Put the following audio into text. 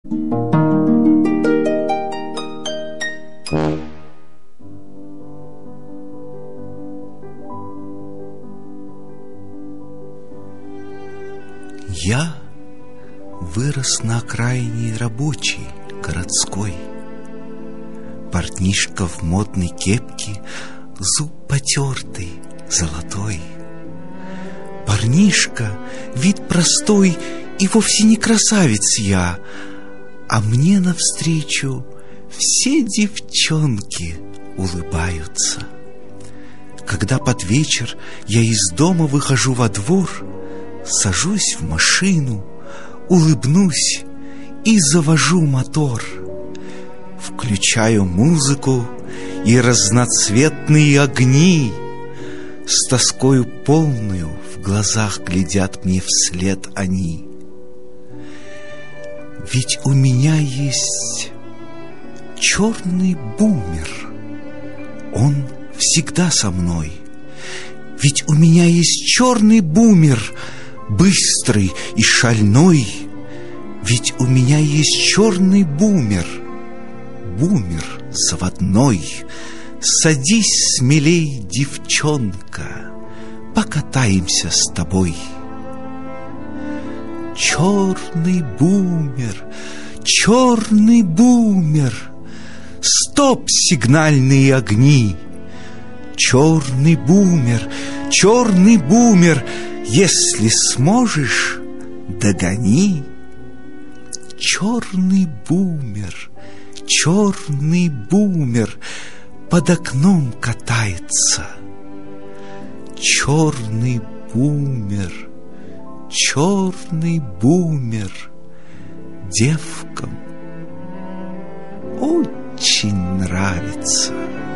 Я вырос на окраине рабочей, городской. Портнишка в модной кепке, зуб потертый, золотой. Парнишка, вид простой, и вовсе не красавец я, а мне навстречу все девчонки улыбаются. Когда под вечер я из дома выхожу во двор, сажусь в машину, улыбнусь и завожу мотор. Включаю музыку и разноцветные огни. С тоскою полную в глазах глядят мне вслед они. Ведь у меня есть черный бумер, он всегда со мной. Ведь у меня есть черный бумер, быстрый и шальной. Ведь у меня есть черный бумер, бумер заводной. Садись смелей, девчонка, покатаемся с тобой. Черный бумер, черный бумер, стоп, сигнальные огни. Черный бумер, если сможешь, догони. Черный бумер, под окном катается. Черный бумер, девкам очень нравится.